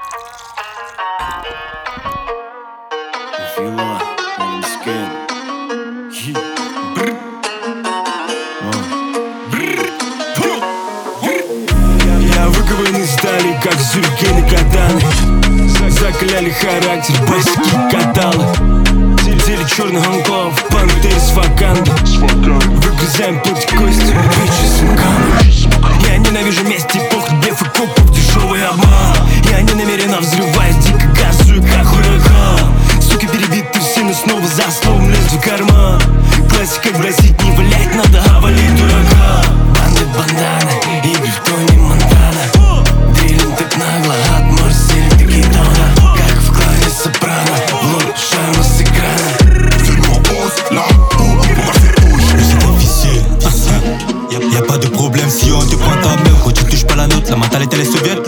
Fila, I'm scared. Я выкован из стали, как сюрикены катаны. Закаляли характер, басики каталы. Теле черных анклав, пантеры с ваканды. Выгрызаем плоть кости, бичи с мканом. Я ненавижу месть, эпох, блеф и копов, дешевый обман. Я не намеренно взрываюсь, дико газую, как ураган. Суки перебиты все, но снова за словом лезу в карман. Классика грозит, не валять, надо овалить дурака. Банды бананы, игры в Тони Монтана. Дрелим так нагло, от Марсель до Гидона. Как в клане Сопрано, в лоб шарма с экрана. Y'a pas de problème si on te prend ta mère. Quand tu touches pas la note, la mentalité elle est soviète.